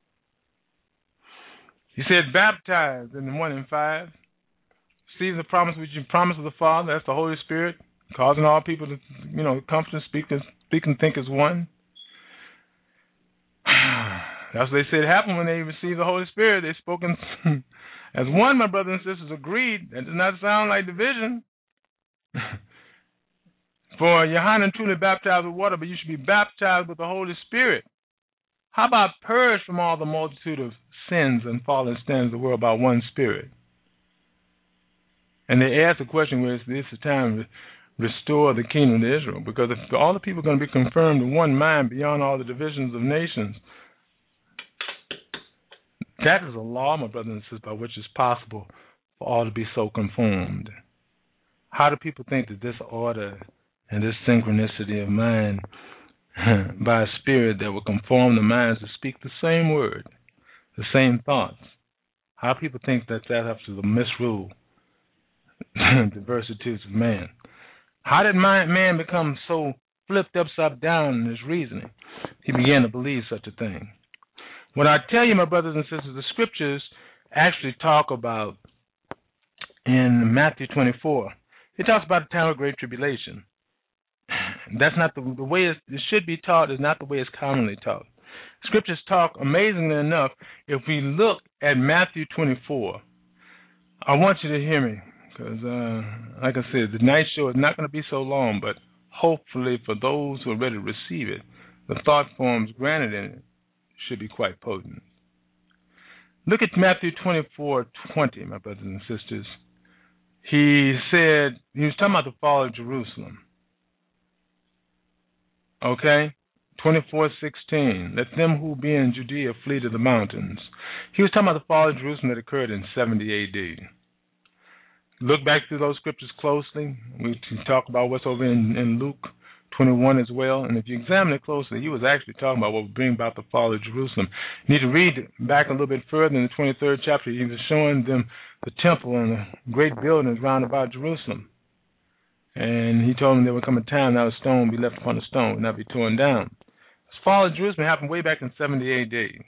He said, baptized in the 1 and 5. Receive the promise which you promised of the Father. That's the Holy Spirit, causing all people to, comfort and speak and think as one. That's what they said happened when they received the Holy Spirit. They spoke as one, my brothers and sisters, agreed. That does not sound like division. For Yohanan truly baptized with water, but you should be baptized with the Holy Spirit. How about purge from all the multitude of sins and fallen standards of the world by one Spirit? And they asked the question, well, is this the time to restore the kingdom to Israel? Because if all the people are going to be confirmed in one mind beyond all the divisions of nations, that is a law, my brothers and sisters, by which it's possible for all to be so conformed. How do people think that this order and this synchronicity of mind by a spirit that will conform the minds to speak the same word, the same thoughts? How do people think that that's up to the misrule the vicissitudes of man? How did man become so flipped upside down in his reasoning? He began to believe such a thing. When I tell you, my brothers and sisters, the scriptures actually talk about, in Matthew 24, it talks about the time of great tribulation. That's not the way it should be taught, is not the way it's commonly taught. Scriptures talk, amazingly enough, if we look at Matthew 24, I want you to hear me, because, like I said, the night show is not going to be so long, but hopefully for those who are ready to receive it, the thought forms granted in it should be quite potent. Look at Matthew 24:20, my brothers and sisters. He said, he was talking about the fall of Jerusalem. Okay? 24:16, let them who be in Judea flee to the mountains. He was talking about the fall of Jerusalem that occurred in 70 A.D. Look back through those scriptures closely. We can talk about what's over in Luke 21 as well. And if you examine it closely, he was actually talking about what would bring about the fall of Jerusalem. You need to read back a little bit further in the 23rd chapter. He was showing them the temple and the great buildings round about Jerusalem. And he told them there would come a time now a stone would be left upon the stone, would not be torn down. The fall of Jerusalem happened way back in 70 A.D.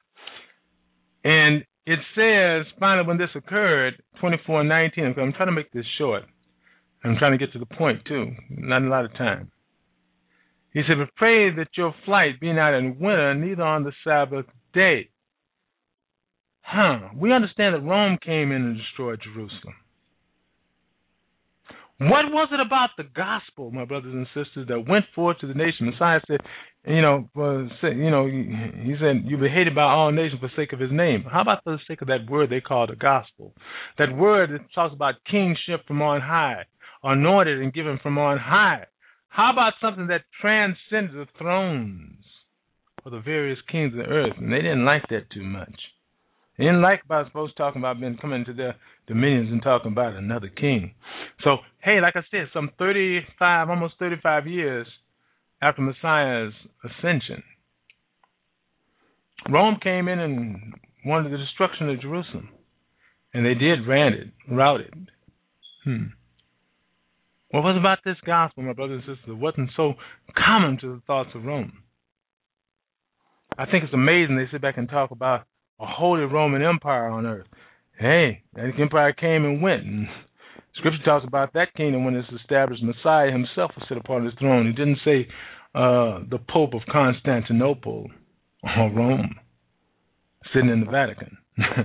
And it says, finally, when this occurred, 24:19, I'm trying to make this short. I'm trying to get to the point, too. Not a lot of time. He said, but pray that your flight be not in winter, neither on the Sabbath day. We understand that Rome came in and destroyed Jerusalem. What was it about the gospel, my brothers and sisters, that went forth to the nation? Messiah said, he said, you'll be hated by all nations for the sake of his name. How about for the sake of that word they call the gospel? That word that talks about kingship from on high, anointed and given from on high. How about something that transcends the thrones of the various kings of the earth? And they didn't like that too much. They didn't like about folks talking about coming to their dominions and talking about another king. So, hey, like I said, some 35, almost 35 years after Messiah's ascension, Rome came in and wanted the destruction of Jerusalem. And they did rout it. What was about this gospel, my brothers and sisters? It wasn't so common to the thoughts of Rome. I think it's amazing they sit back and talk about a holy Roman Empire on earth. Hey, that empire came and went. And Scripture talks about that kingdom when it's established. Messiah himself will sit upon his throne. He didn't say the Pope of Constantinople or Rome sitting in the Vatican.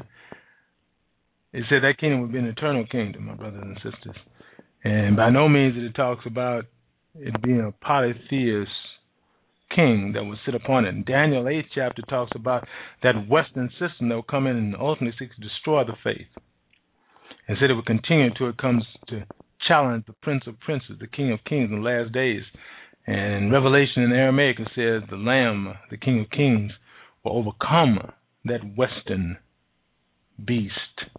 He said that kingdom would be an eternal kingdom, my brothers and sisters. And by no means did it talks about it being a polytheist king that would sit upon it. And Daniel 8th chapter talks about that Western system that will come in and ultimately seek to destroy the faith. And said it would continue until it comes to challenge the Prince of Princes, the King of Kings in the last days. And in Revelation in Aramaic it says the Lamb, the King of Kings, will overcome that Western beast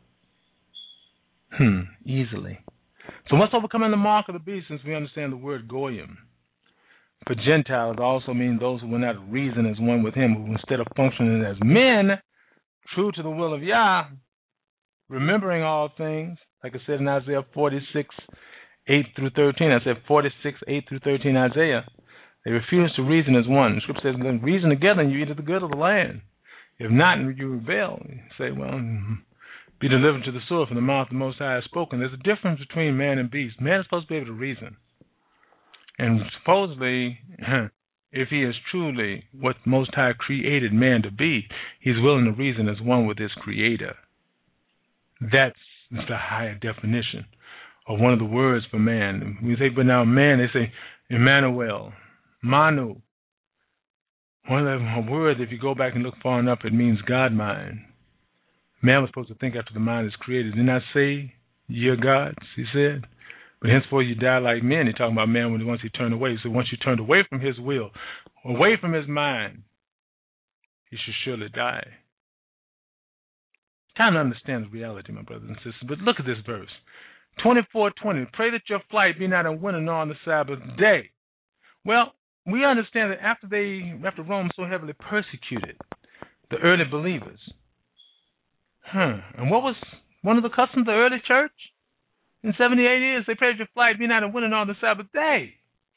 easily. So what's overcoming the mark of the beast, since we understand the word goyim? For Gentiles also mean those who will not reason as one with him, who instead of functioning as men, true to the will of Yah, remembering all things, like I said in Isaiah 46, 8 through 13. I said 46, 8 through 13 Isaiah. They refuse to reason as one. The scripture says, then reason together and you eat of the good of the land. If not, you rebel. You say, well, be delivered to the sword, from the mouth of the Most High has spoken. There's a difference between man and beast. Man is supposed to be able to reason. And supposedly, if he is truly what Most High created man to be, he's willing to reason as one with his Creator. That's the higher definition of one of the words for man. When we say, but now man, they say Emmanuel, Manu. One of the words, if you go back and look far enough, it means God mind. Man was supposed to think after the mind is created. Didn't I say, ye are gods, he said? But henceforth you die like men. He's talking about man once he turned away. So once you turned away from his will, away from his mind, he should surely die. Time to understand the reality, my brothers and sisters. But look at this verse. 24:20. Pray that your flight be not in winter nor on the Sabbath day. Well, we understand that after Rome so heavily persecuted the early believers, and what was one of the customs of the early church? In 70 years, they prayed your flight be not in winter nor on the Sabbath day.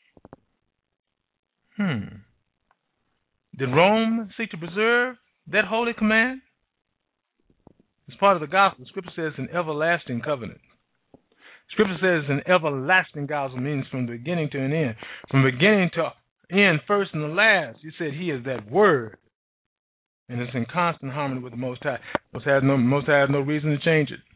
Did Rome seek to preserve that holy command? It's part of the gospel. Scripture says an everlasting covenant. Scripture says an everlasting gospel means from the beginning to an end. From beginning to end, first and the last. You said he is that word. And it's in constant harmony with the Most High. Most High has no reason to change it.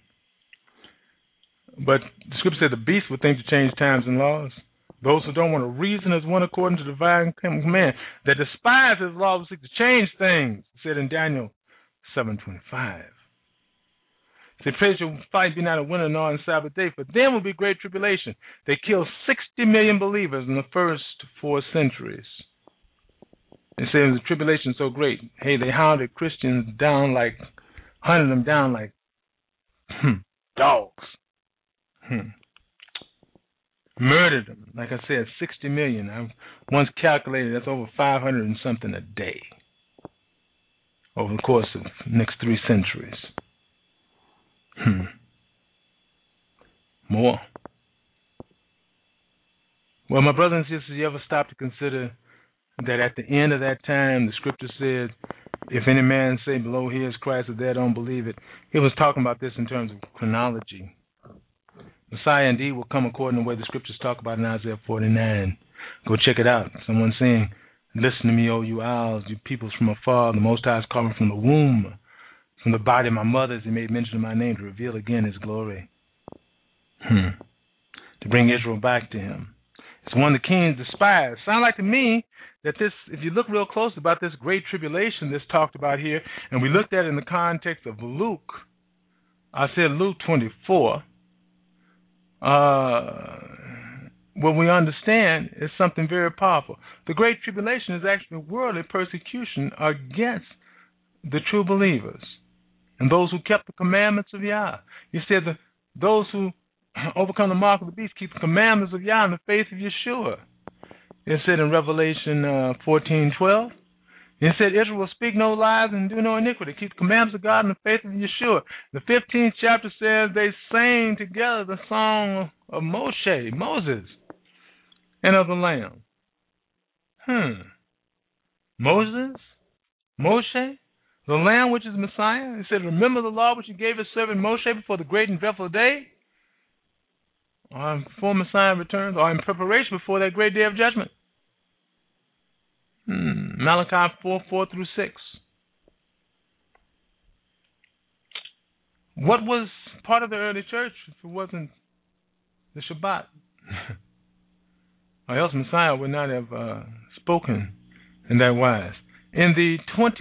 But the scripture said the beast would think to change times and laws. Those who don't want to reason as one according to the divine command, that despise his law will seek to change things, said in Daniel 7:25. Say, praise your fight be not a winter nor on Sabbath day, for then will be great tribulation. They killed 60 million believers in the first 4 centuries. They say the tribulation so great. Hey, they hunted Christians down like, hunted them down like dogs. Murdered them. Like I said, 60 million. I once calculated that's over 500 and something a day over the course of the next 3 centuries. More. Well, my brothers and sisters, you ever stop to consider that at the end of that time, the scripture said, if any man say below here is Christ, if they don't believe it, he was talking about this in terms of chronology. Messiah indeed will come according to the way the scriptures talk about in Isaiah 49. Go check it out. Someone saying, listen to me, O you isles, you peoples from afar. The Most High is calling from the womb. From the body of my mothers, he made mention of my name to reveal again his glory. To bring Israel back to him. It's one the kings despise. Sound like to me that this, if you look real close about this great tribulation that's talked about here, and we looked at it in the context of Luke, I said Luke 24, what we understand is something very powerful. The great tribulation is actually worldly persecution against the true believers and those who kept the commandments of Yah. You said that those who overcome the mark of the beast keep the commandments of Yah and the faith of Yeshua. It said in Revelation 14:12. It said Israel will speak no lies and do no iniquity, keep the commandments of God and the faith of Yeshua. The 15th chapter says they sang together the song of Moses, and of the Lamb. Moses, Moshe, The Lamb, which is Messiah. He said, remember the law which he gave his servant Moshe before the great and dreadful day, or before Messiah returns, or in preparation before that great day of judgment. Malachi 4:4-6. What was part of the early church if it wasn't the Shabbat? Or else Messiah would not have spoken in that wise. In the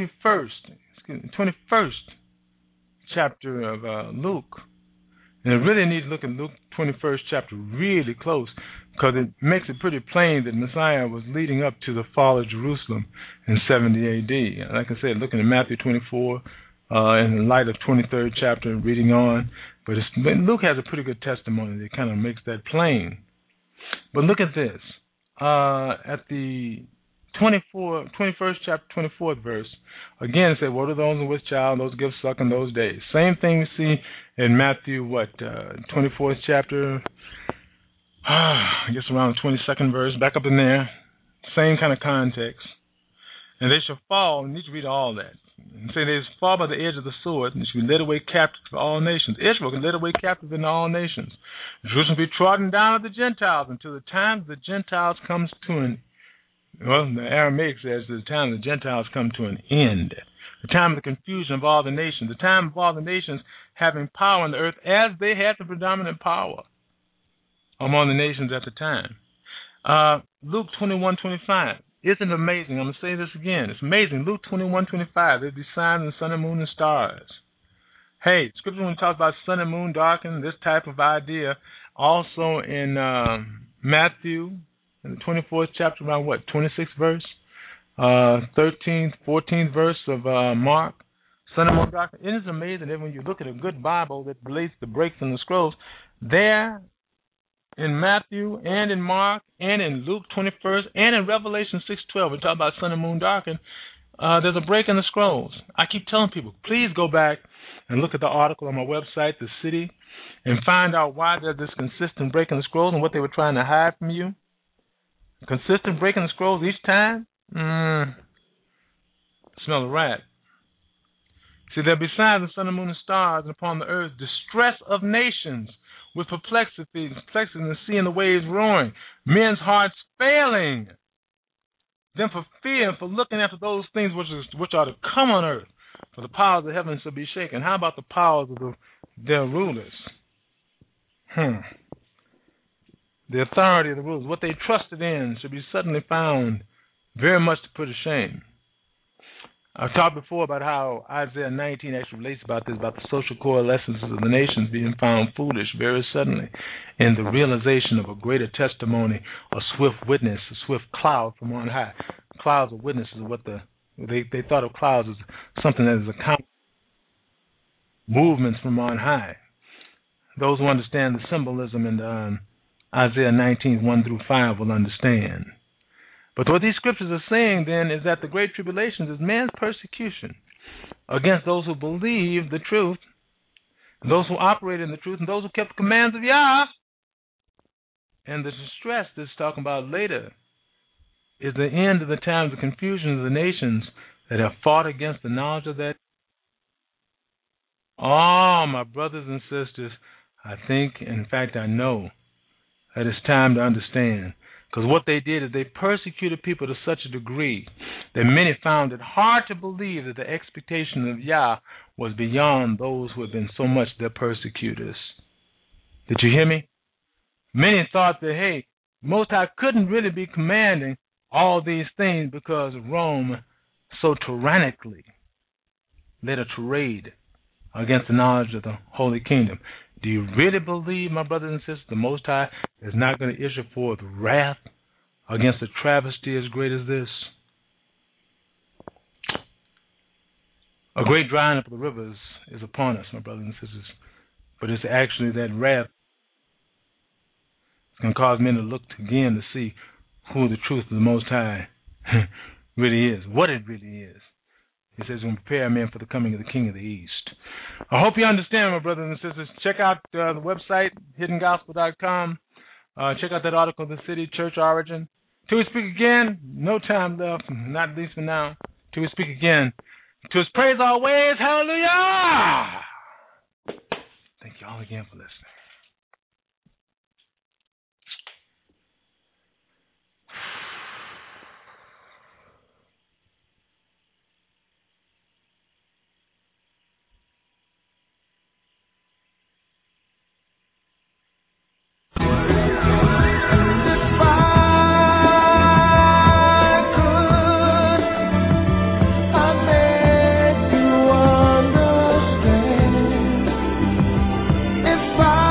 21st chapter of Luke, and I really need to look at Luke 21st chapter really close, because it makes it pretty plain that Messiah was leading up to the fall of Jerusalem in 70 A.D. Like I said, looking at Matthew 24, in light of 23rd chapter, reading on. But Luke has a pretty good testimony that kind of makes that plain. But look at this. At the 21st chapter, 24th verse, again it said, what are those with child, those give suck in those days? Same thing we see in Matthew, 24th chapter, I guess around the 22nd verse, back up in there. Same kind of context. And they shall fall, you need to read all that. And say they fall by the edge of the sword, and shall be led away captive to all nations. Israel can led away captive in all nations. Jerusalem be trodden down of the Gentiles until the time the Gentiles comes to an the Aramaic says the time the Gentiles come to an end. The time of the confusion of all the nations. The time of all the nations having power on the earth as they had the predominant power among the nations at the time. Luke 21:25. Isn't it amazing? I'm going to say this again. It's amazing. Luke 21:25. There'll be signs in the sun and moon and stars. Hey, Scripture when it talks about sun and moon darkened, this type of idea. Also in Matthew, in the 24th chapter, around 26th verse, 13th, 14th verse of Mark, sun and moon darkened. It is amazing that when you look at a good Bible that relates the breaks in the scrolls, there in Matthew and in Mark and in Luke 21st and in Revelation 6:12, we talk about sun and moon darkened. There's a break in the scrolls. I keep telling people, please go back and look at the article on my website, The City, and find out why there's this consistent break in the scrolls and what they were trying to hide from you. Consistent break in the scrolls each time? Smell a rat. See, there be signs of sun and moon and stars, and upon the earth distress of nations, with perplexity in the sea and the waves roaring, men's hearts failing them for fear and for looking after those things which are to come on earth, for the powers of heaven shall be shaken. How about the powers of their rulers? The authority of the rulers, what they trusted in, should be suddenly found very much to put to shame. I've talked before about how Isaiah 19 actually relates about this, about the social coalescence of the nations being found foolish very suddenly, in the realization of a greater testimony, a swift witness, a swift cloud from on high. Clouds of witnesses are what they thought of clouds as something that is a movements from on high. Those who understand the symbolism in Isaiah 19:1-5 will understand. But what these scriptures are saying then is that the Great Tribulation is man's persecution against those who believe the truth, those who operate in the truth, and those who kept the commands of Yah. And the distress that's talking about later is the end of the times of confusion of the nations that have fought against the knowledge of that. Oh, my brothers and sisters, I think, in fact, I know that it's time to understand. Because what they did is they persecuted people to such a degree that many found it hard to believe that the expectation of Yah was beyond those who had been so much their persecutors. Did you hear me? Many thought that, hey, Most High couldn't really be commanding all these things because Rome so tyrannically led a tirade against the knowledge of the Holy Kingdom. Do you really believe, my brothers and sisters, the Most High is not going to issue forth wrath against a travesty as great as this? A great drying up of the rivers is upon us, my brothers and sisters. But it's actually that wrath that's going to cause men to look again to see who the truth of the Most High really is, what it really is. He says, "When prepare men for the coming of the King of the East." I hope you understand, my brothers and sisters. Check out the website, hiddengospel.com. Check out that article, The City, Church Origin. Till we speak again, no time left, not at least for now. Till we speak again, To His praise always. Hallelujah. Thank you all again for listening. If I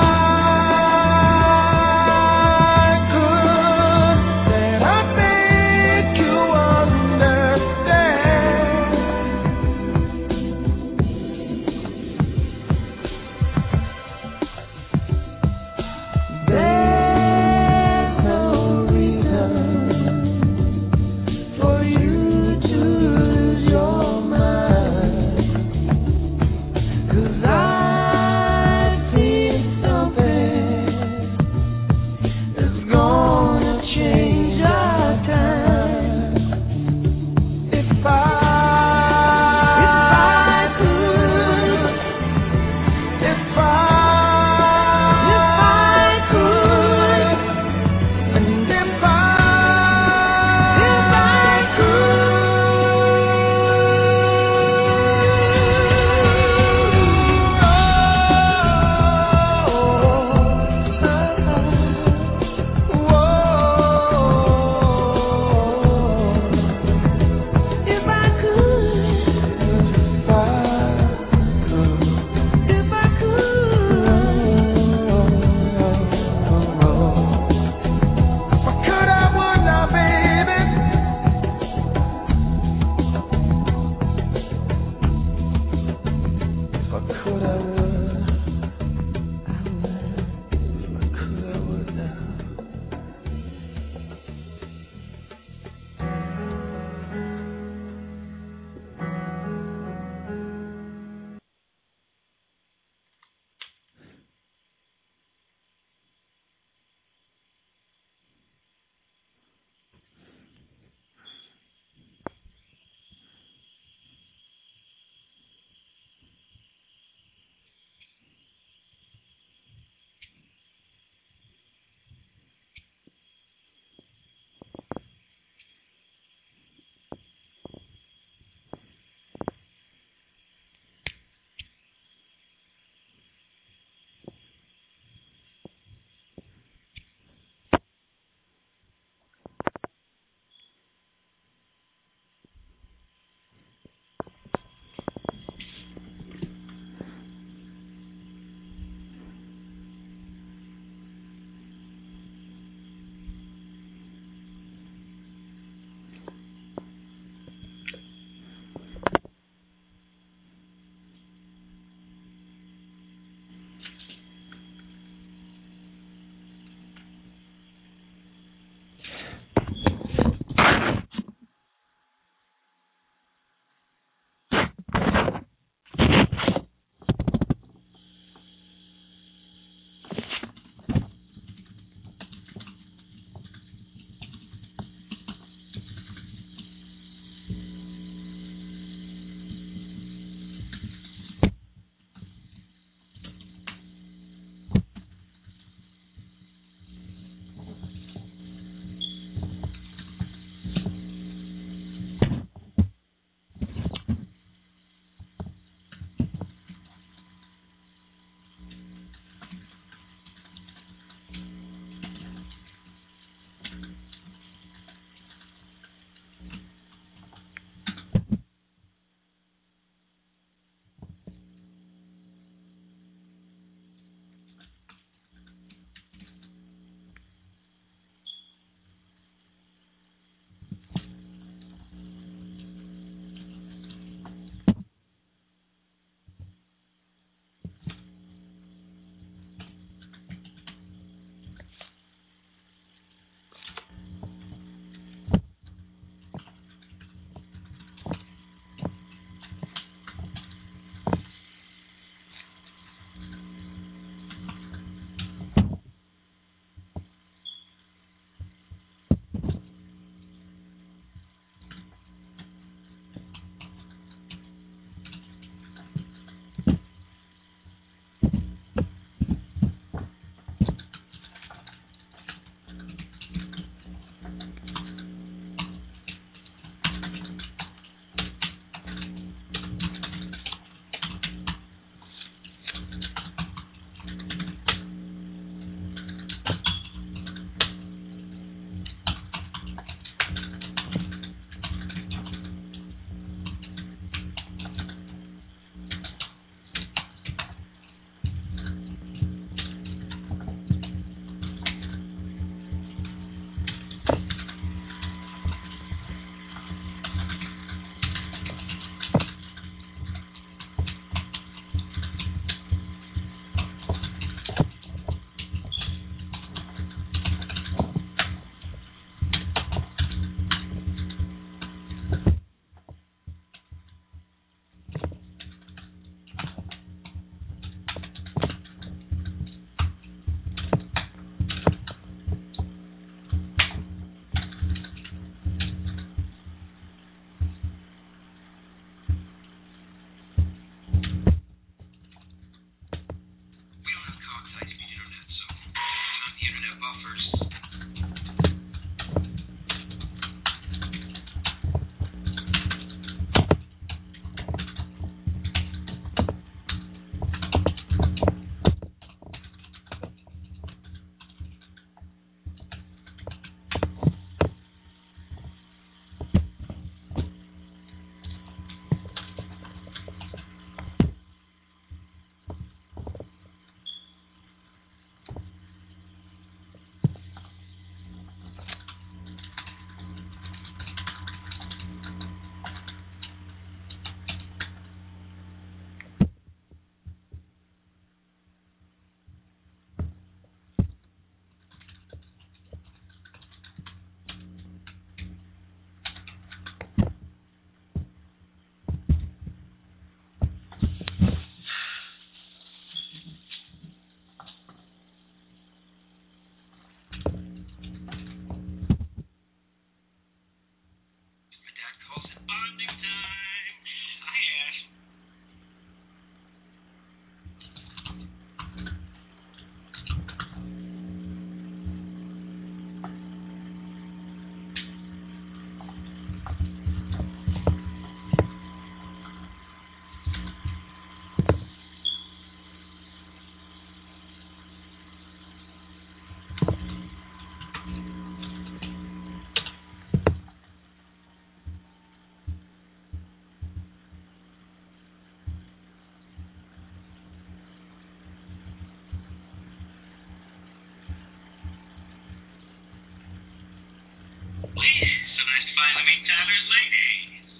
finally meet Tyler's lady.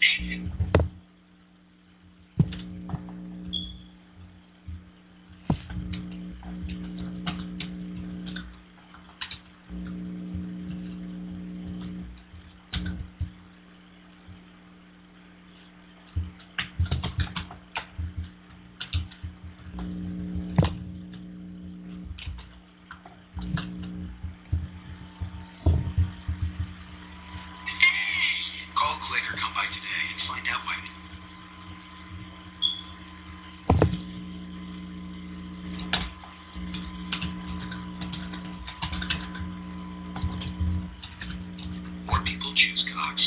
Call Click or come by today and find out why. More people choose Cox.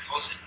closer